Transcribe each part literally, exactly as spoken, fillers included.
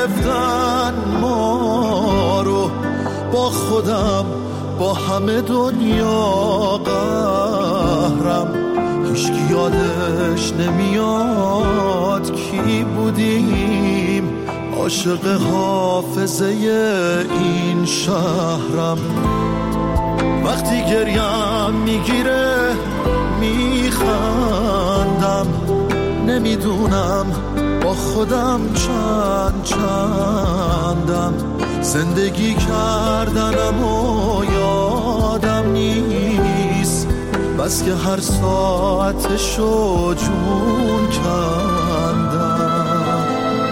گرفتن ما رو، با خودم با همه دنیا قهرم. هیچکی یادش نمیاد کی بودیم، عاشق حافظه این شهرم. وقتی گریم میگیره میخندم، نمیدونم با خودم چند چندم. زندگی کردنم و یادم نیست، بس که هر ساعتشو جون کندم.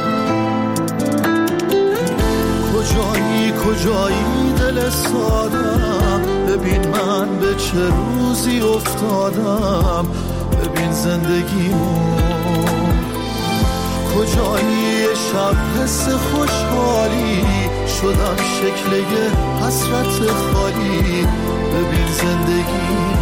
کجایی کجایی دل سادم، ببین من به چه روزی افتادم، ببین زندگیمو. کجایی شب حس خوشحالی، شدم شکل یه حسرت خالی، ببین زندگیمو.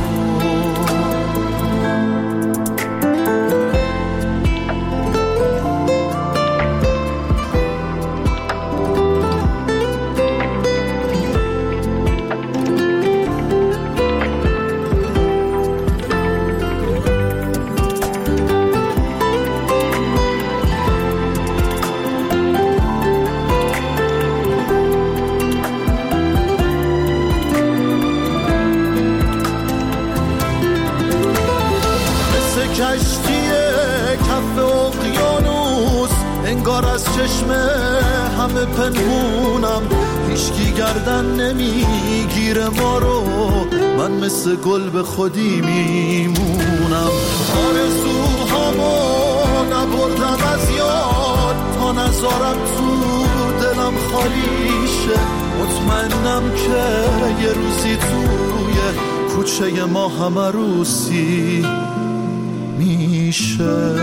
چشمه همه پنهونم، هیچکی گردن نمیگیره ما رو، من مثل گل به خودی میمونم. آرزوهامو نبردم از یاد، تا نذارم تو دلم خالی شه. مطمئنم که یه روزی توی کوچه ما همه روسی میشه.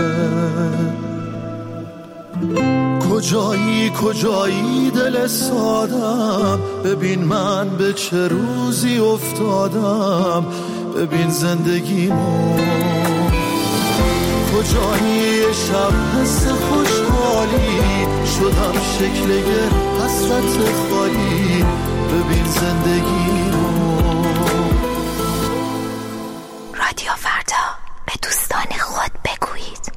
کجایی کجایی دل سادم، ببین من به چه روزی افتادم، ببین زندگیمو. کجایی شب حس خوشحالی، شدم شکل یه حسرت خالی، ببین زندگیمو. رادیو فردا، به دوستان خود بگویید.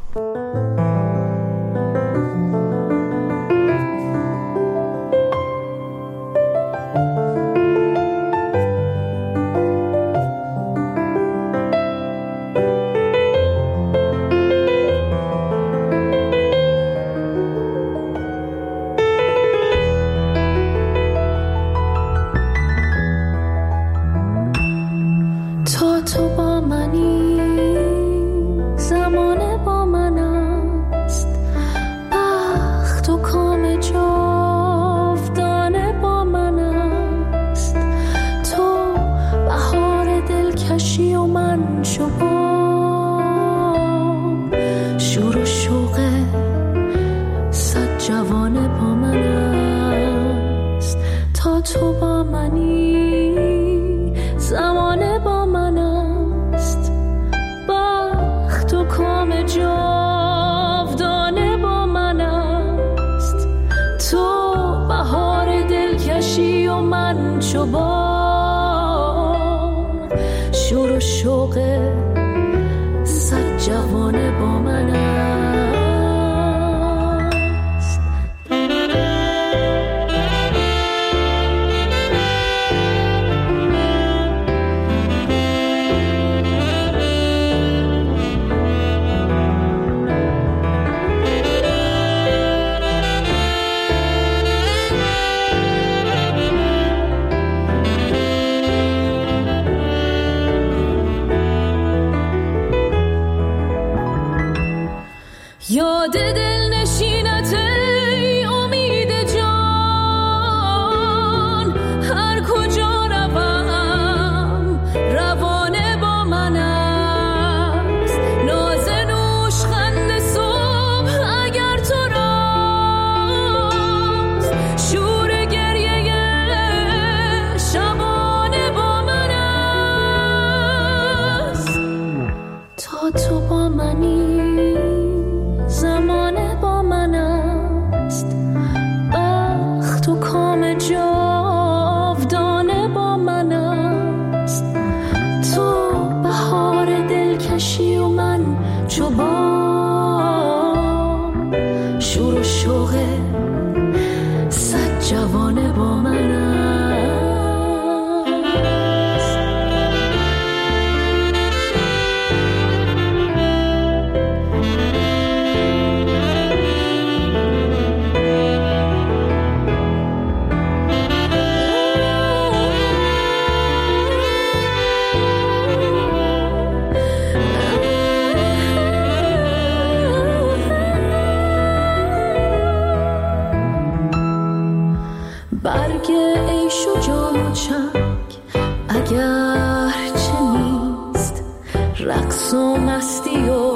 چنگ اگر چه نیست، رقص و مستی و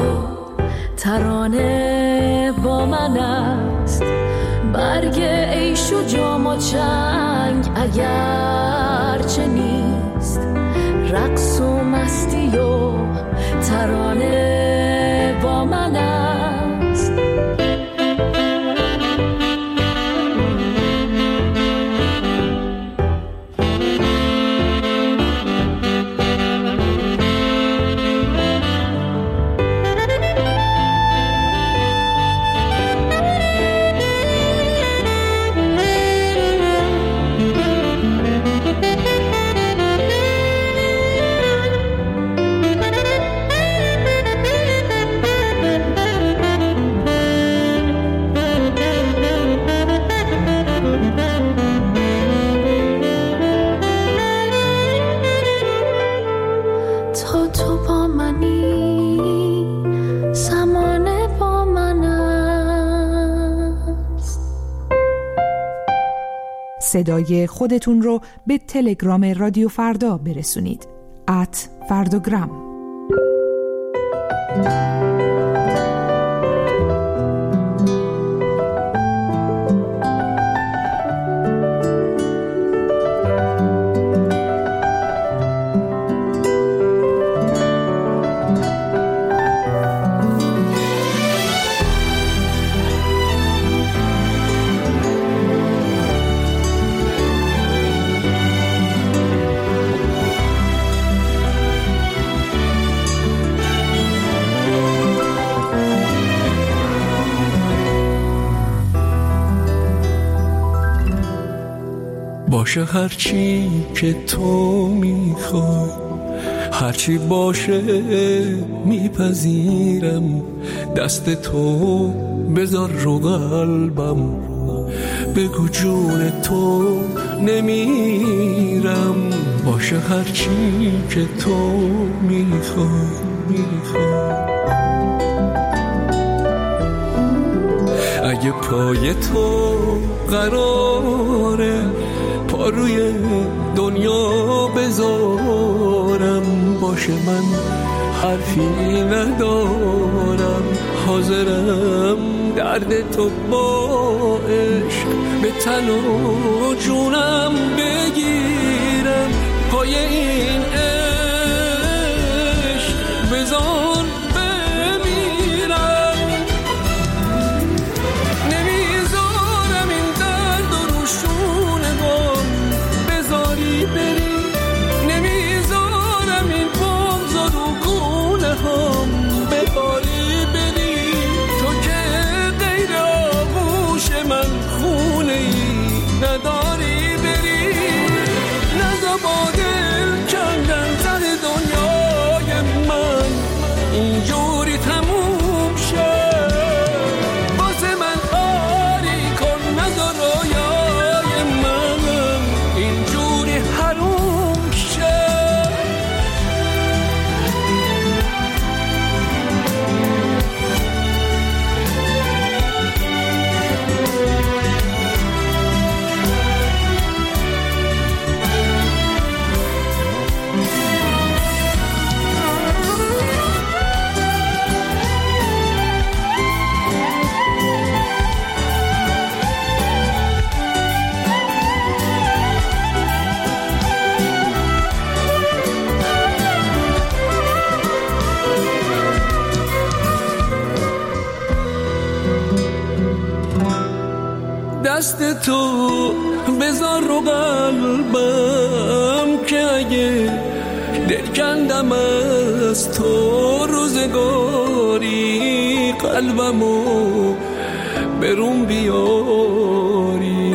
ترانه با من است. برگ عیش و جام و چنگ اگر چه نیست، رقص و مستی و ترانه با من است. صدای خودتون رو به تلگرام رادیو فردا برسونید. ات فردوگرام. باشه هرچی که تو میخوای، هرچی باشه میپذیرم. دست تو بذار رو قلبم، بگو جون تو نمیرم. باشه هرچی که تو میخوای میخوای. اگه پای تو قراره پا روی دنیا بذارم، باشه من حرفی ندارم. حاضرم درد تو با عشق به تن و جونم بگیرم. پای این عشق بذار بمیرم. نمیذارم این درد و روشون غم بذاری بری. نمیذارم این بغض و رو گونه هم بباری بری. تو که غیر آغوش من خونه ای نداری بری. نزا با دل کندن سر دنیای من اینجوری تموم شد. واسه من آری کن، نزا رویای من اینجوری حروم شد. دست تو بذار رو قلبم که اگه دل کندم از تو روزگاری، قلبمو برون بیاری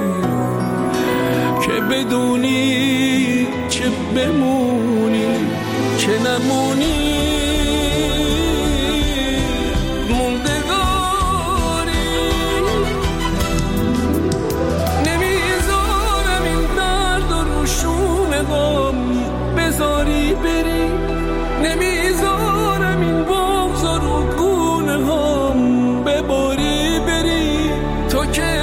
که بدونی چه بمونی چه نمونی. بذاری بری. نمیذارم این بغض رو گونه هم بباری بری. تو که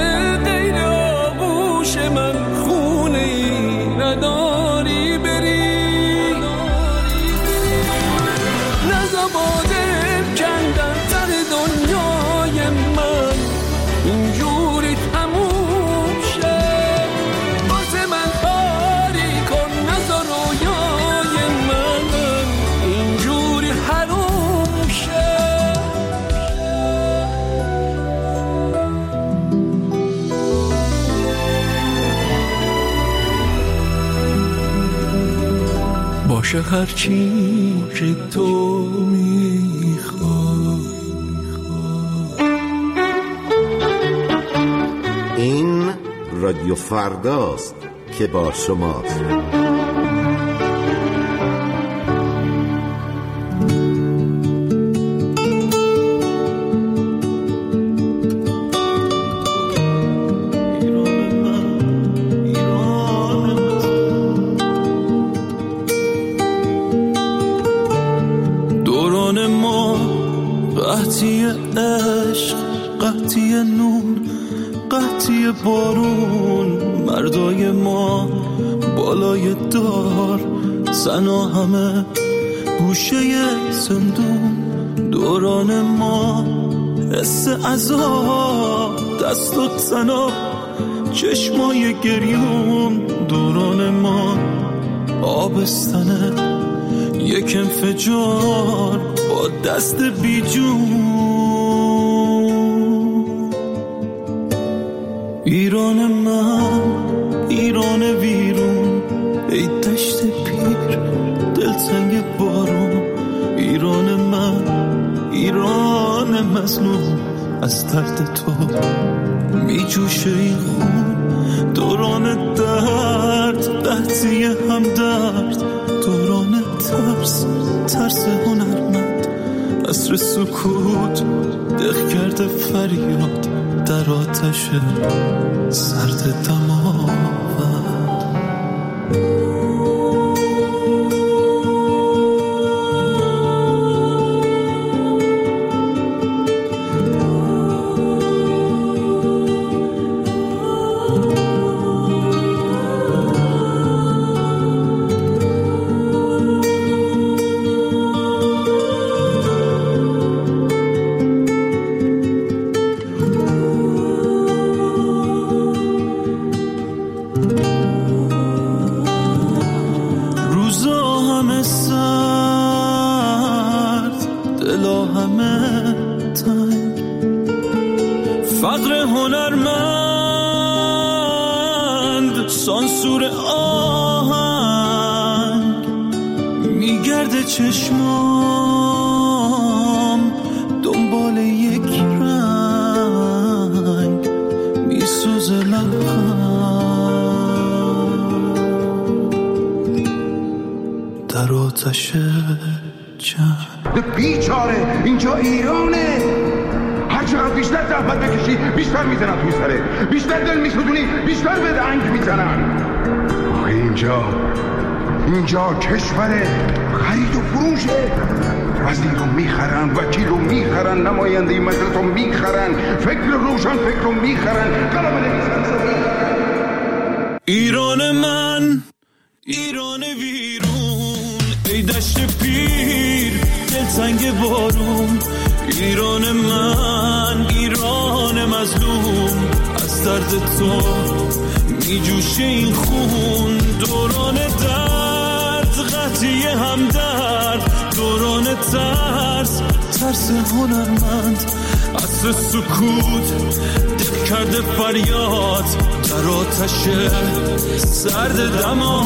که هر چی که تو میخوای. این رادیو فرداست که با شماست. قحطی عشق، قحطی نور، قحطی بارون، مردای ما بالای دار، زنا همه گوشه زندون. دوران ما حس عذاب، دست و تناب، چشمای گریون. دوران ما آبستنه یک انفجار با دست بیجون. ایران من، ایران ویرون، ای دشت پیر دلتنگ بارون. ایران من، ایران مظلوم، از درد تو می جوشه این خون. دوران درد، قحطی هم درد، دوران ترس، ترس هنرمند. عصر سکوت دق کرده فریاد در آتش سرد دماوند. فقر هنرمند، سانسور آهنگ، میگرده چشمام دنبال یک رنگ، میسوزه لبخند در آتش جنگ. بیچاره اینجا ایرانه، هرچقدر بیشتر زحمت بکشی بیشتر میزنن توی سره، بیشتر دل میسوزونی بیشتر به دنگ میزنن. آخه اینجا اینجا کشور خرید و فروشه. وزیر رو میخرن، وکیل رو میخرن، نماینده مجلس رو میخرن، فکر روشن فکر رو میخرن، کلام نویسنده رو میخرن. ایران من، ایران ویرون، ای دشت پیر دلتنگ بارون. ایران من، ایران مظلوم، از درد تو می جوشه این خون. دوران درد، قحطی هم درد، دوران ترس، ترس هنرمند. عصر سکوت دق کرده فریاد در آتش سرد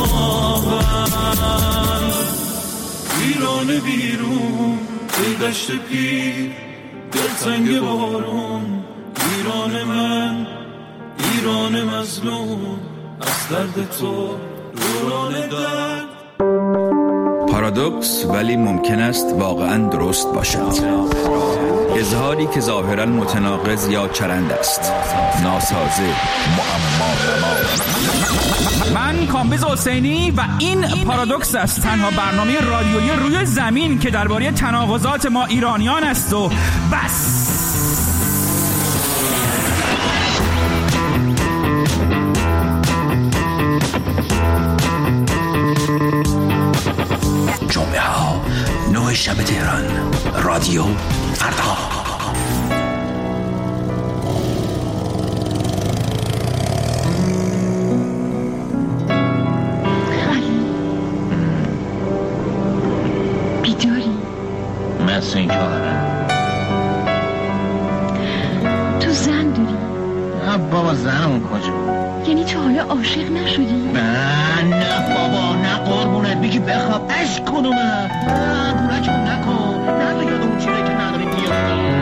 دماوند. ایران بیرون، ای دشت پیر دلتنگ بارون. ایران من، ایران مظلوم، از درد تو دوران درد. پارادوکس ولی ممکن است واقعا درست باشد. اظهاری که ظاهرا متناقض یا چرند است، ناسازه، معما نما. من کامبیز حسینی و این پارادوکس است، تنها برنامه رادیویی روی زمین که درباره تناقضات ما ایرانیان است و بس. جمعه ها نه شب تهران، رادیو فردا. بیداری؟ مثل این که آره. تو زن داری؟ نه بابا زنمون کجا؟ یعنی تو حالا عاشق نشدی؟ نه نه بابا نه قربونت بگی بخواب عشق کنومه نه پورکمون نکن نه تو یادمون چیره که نداریم بیاد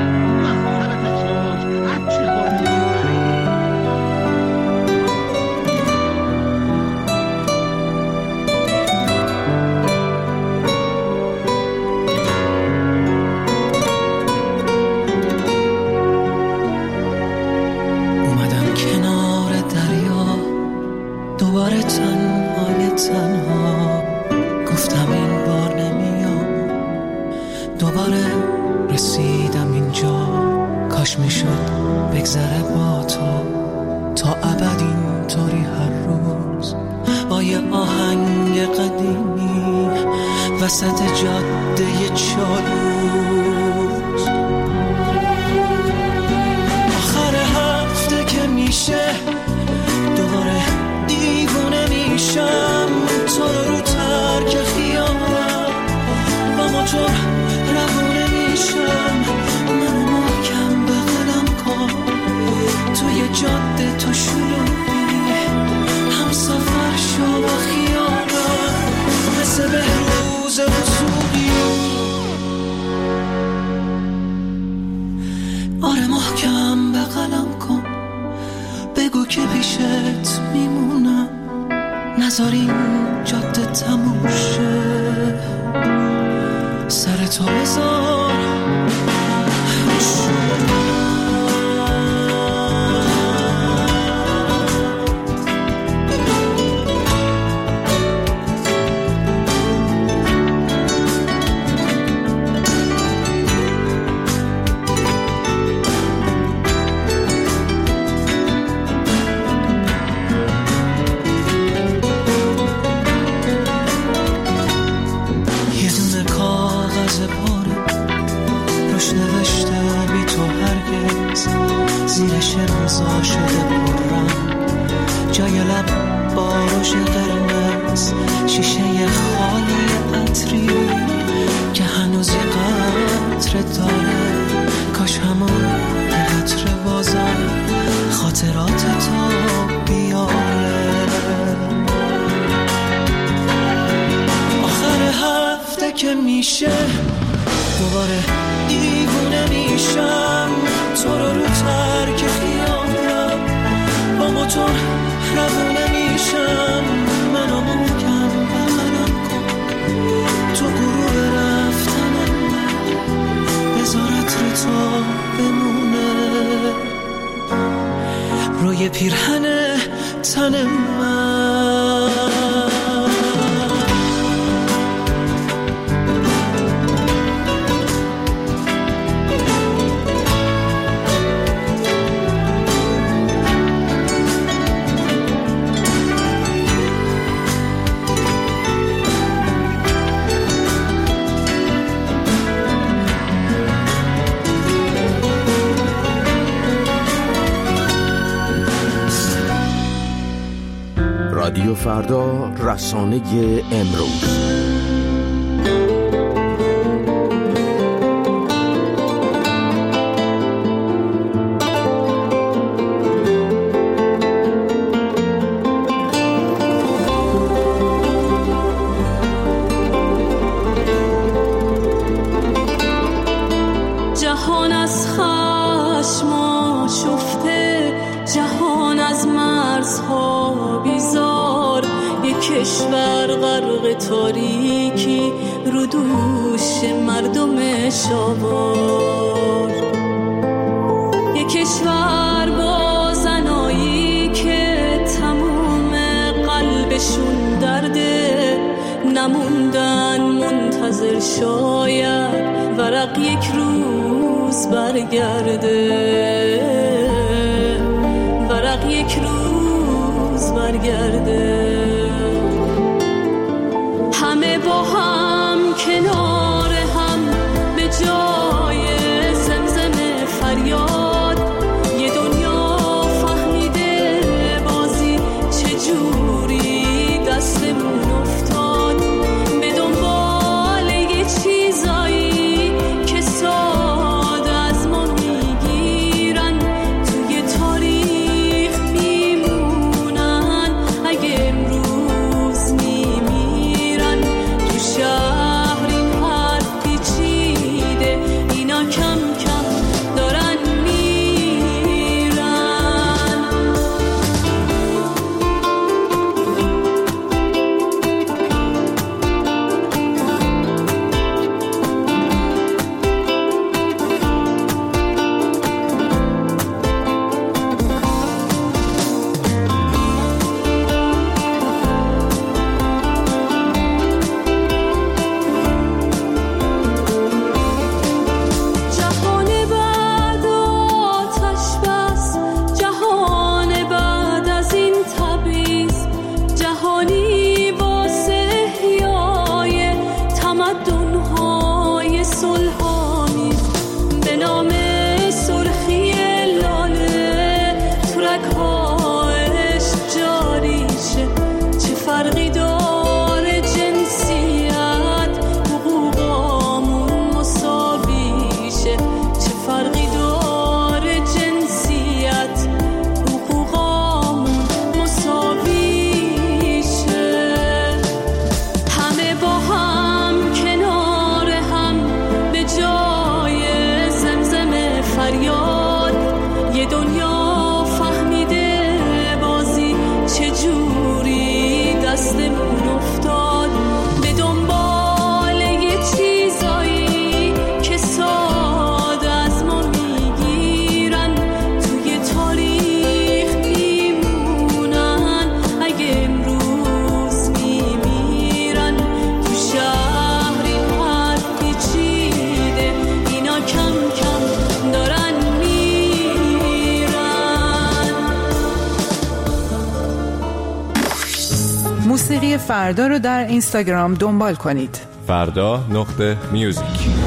دوباره تنهای تنها گفتم این بار نمیام دوباره رسیدم اینجا کاش میشد بگذره با تو تا ابد اینطوری هر روز با یه آهنگ قدیمی وسط جاده چالوز آخر هفته که میشه دوباره دیوونه میشم تو رو رو ترک خیابم با موتور روونه میشم منو محکم بغلم کن توی جاده تو شلوغی هم سفر شو با خیالم مثل بهروز وصولی آره محکم بغلم کن بگو که پیشت میمونم نذار این جاده تموم شه سر تو بذار زیرش امضا شده پرم جای لب باروش قرمز شیشه خالی عطری که هنوز یه قطره داره کاش همون یه قطره بازم خاطرات تا بیاره آخر هفته که میشه دوباره دیوونه میشم تو رو رو ترک خیابم با موتور روونه میشم منو محکم بغلم کن تو غروب رفتنم بذار عطر تو بمونه روی پیرهن تن من رادیو فردا رسانه امروز جهان از خشم آشفته جهان از مرزها بیزار یک کشور غرق تاریکی رو دوش مردم شاوار یک کشور با زنایی که تموم قلبشون درده نموندن منتظر شاید ورق یک روز برگرده ورق یک روز برگرده همه با هم کنار هم به جای زمزم فریاد یه دنیا فهمیده بازی چجوری دستمون افتاد به دنبال یه چیزایی که ساده از ما میگیره موسیقی فردا رو در اینستاگرام دنبال کنید. فردا نقطه میوزیک.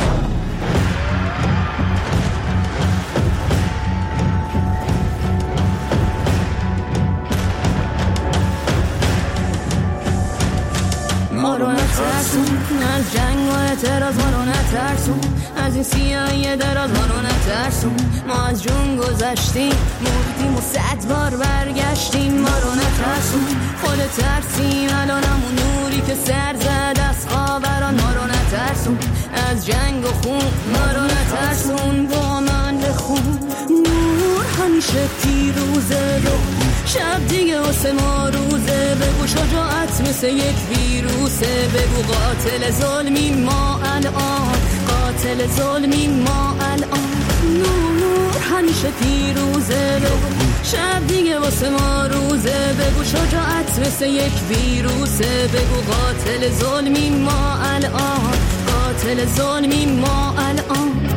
ما رو نترسون از جنگ و اعتراض، ما رو نترسون از این سیاهی دراز، ما رو نترسون. ما از جون گذشتیم، مردیم و صد بار برگشتیم. ما رو نترسون، خود ترسیم الان همون نوری که سر زد از خاوران. ما رو نترسون از جنگ و خون، ما رو نترسون با من بخون. نور همیشه پیروزه، دو شب دیگه واسه ما روزه. بگو شجاعت مثل یک ویروسه، بگو قاتل ظلمی ما الان، قاتل ظلمی ما الان. نور همیشه پیروزه، بگو شب دیگه واسه ما روزه. بگو شجاعت مثل یک ویروسه، بگو قاتل ظلمی ما الان، قاتل ظلمی ما الان.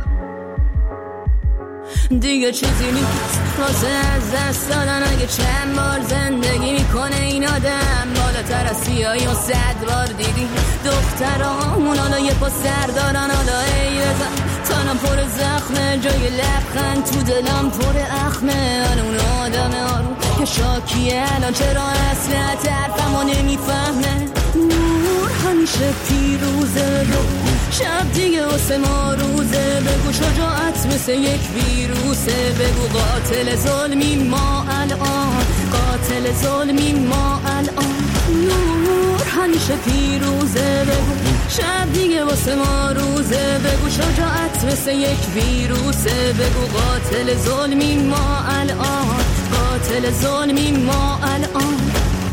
دیگه چیزی نیست واسه از دست دادن، اگه چند بار زندگی میکنه این آدم. بالاتر از سیاهی و صد بار دیدی دخترامون، حالا یه پا سر دارن. حالا ای بزن تنم پر زخمه، جای لبخند تو دلم پر اخمه. من اون آدم آروم که شاکیه الان، چرا اصلت حرفمو نمیفهمه. نور همیشه پیروزه، شب دیگه واسه ما روزه. بگو شجاعت مثل یک ویروسه، بگو قاتل ظلمی ما الان، قاتل ظلمی ما الان. نور همیشه پیروزه، بگو شب دیگه واسه ما روزه. بگو شجاعت مثل یک ویروسه، بگو قاتل ظلمی ما الان، قاتل ظلمی ما الان.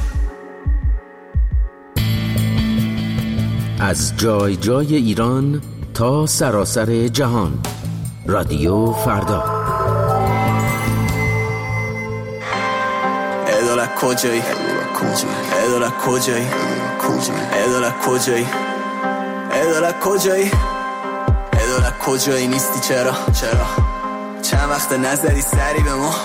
از جای جای ایران تا سراسر جهان، رادیو فردا. ادالت کجایی؟ ادالت کجایی؟ ادالت کجایی؟ ادالت کجایی؟ ادالت کجایی نیستی؟ چرا؟ چرا؟ چند وقت نظری سری به ما؟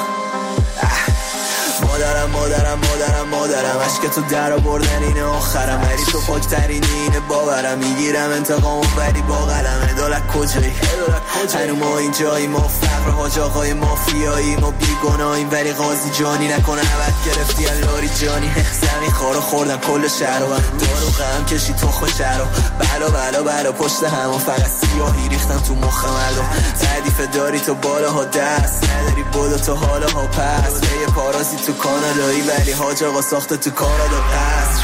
مادرم مادرم مادرم مادرم، عشق تو در آوردن اینه آخرم، ولی تو پاکترینی اینه باورم. میگیرم انتقامو ولی با قلم. عدالت کجایی؟ هنو ما اینجایی، ما فقر حاج آقای مافیایی، ما بیگناهیم ولی قاضی جانی نکنه عوض گرفتی الاری جانی. زمین خارو خوردن کل شهر و دارو غم کشی تخم شهر و بلا بلا بلا پشت همون فقط سیاهی ریختن تو مخ مردم. تعریف داری تو بالاها دست نداری، بودو تو حالاها پس یه پارازی تو کانادایی، ولی حاج آقا ساخته تو کانادا قصر.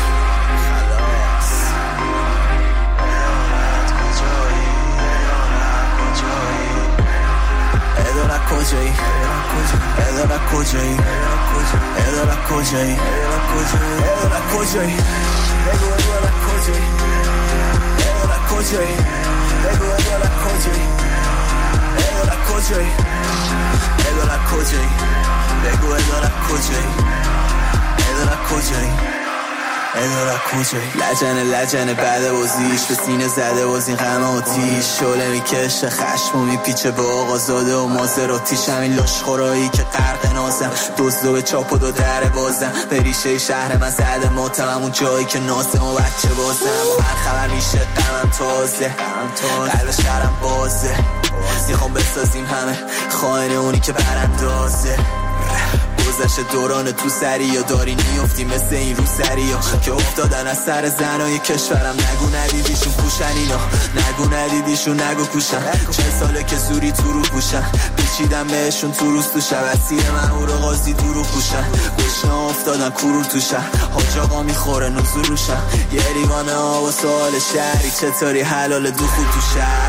ادالت کجایی؟ ادالت کجایی؟ ادالت کجایی؟ ادالت کجایی؟ بگو ادالت کجایی؟ ادالت کجایی؟ بگو ادالت کجایی؟ ادالت کجایی؟ ادالت کجایی؟ بگو ادالت کجایی؟ ادالت کجایی؟ ادالت کجایی؟ لجنه لجنه بعد بازیش به سینه زده باز این غم آتیش، شعله میکشه خشم و میپیچه به آقا زاده و مازراتیش. همین لاشخورایی که غرق نازم، دزدو به چاپ و دو در بازم. به ریشه شهر من زده ماتم، همون جایی که نازم و بچه بازم. هر خبر میشه غمم تازه، قلب شهرم بازه. میخوام بسازیم همه خائن اونی که براندازه. گذشته دوران تو سری یا داری نیفتی مثل این رو سری ها که افتادن از سر زنای کشورم. نگو ندیدیشون پوشن اینا، نگو ندیدیشون نگو پوشن. چه ساله که زوری تو رو پوشن، پیچیدن بهشون تو روز تو شب. اسیر مهور و قاضی تو رو پوشن، گشنه افتادن کرور تو شهر. حاج آقا میخوره نزول روشن، یه لیوانه آب و سوال شهری. چطوری حلال دخول تو شهر؟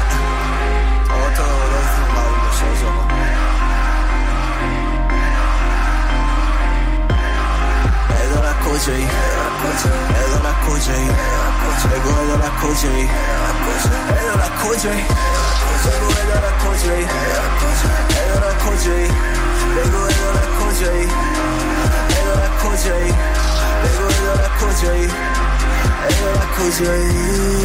کجایی؟ ادالت کجایی؟ بگو ادالت کجایی؟ ادالت کجایی؟ بگو ادالت کجایی؟ ادالت کجایی؟ بگو ادالت کجایی؟ ادالت کجایی؟ بگو ادالت کجایی؟ ادالت کجایی؟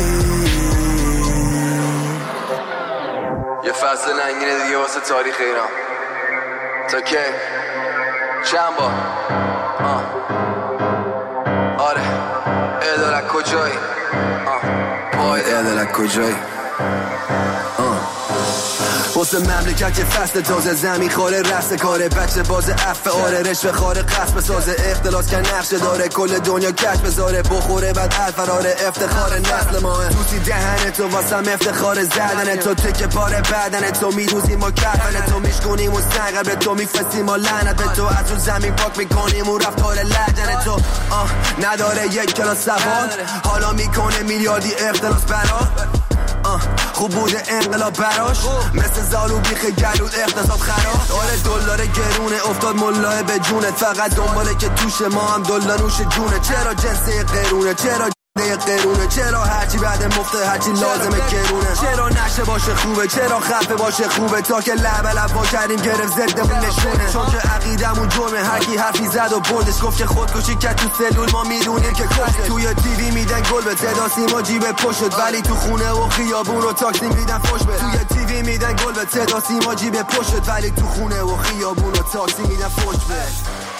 یه فصل ننگینه دیگه واسه تاریخ ایران. تا که چند بار آه کجایی آقای عدالت کجایی واسه مملکت که فصل تازه زمین خاره رست کاره بچه باز عفه آره رشوه خاره قصب سازه اختلاس که نقشه داره کل دنیا کش بذاره بخوره بعد الفراره افتخار نسل ماه توسی دهن تو واسم افتخار زدن تو تکه پاره بدن تو میدوزیم ما کفن تو میشکنیم و سنگر به تو میفرستیم ما لعنت به تو از اون زمین پاک میکنیم و رفتار لجن تو آه نداره یک کلاس سوال حالا میکنه میلیاردی اختلاس برا خوب بوده انقلاب براش مثل زالو بیخ گلود اقتصاد خراب آره دلار گرونه افتاد ملاه به جونت فقط دنباله که توش ما هم دلار نوش جونه چرا جنسه قرونه چرا یه قرونه چرا هرچی بعد مفته هرچی لازمه گرونه چرا نشه باشه خوبه چرا خفه باشه خوبه تا که لب لب با کردیم گرفت ضدمون نشونه چون که عقیدمون جرمه هر کی حرفی زد و بردش گفت که خودکشی کرد تو سلول ما میدونیم که کشته توی تیوی میدن گل به صدا سیما جیب پشت ولی تو خونه و خیابون و تاکسی میدن فوش به توی تیوی میدن گل به صدا سیما جیب پشت ولی تو خونه و خیابون و تاکسی میدن فوش به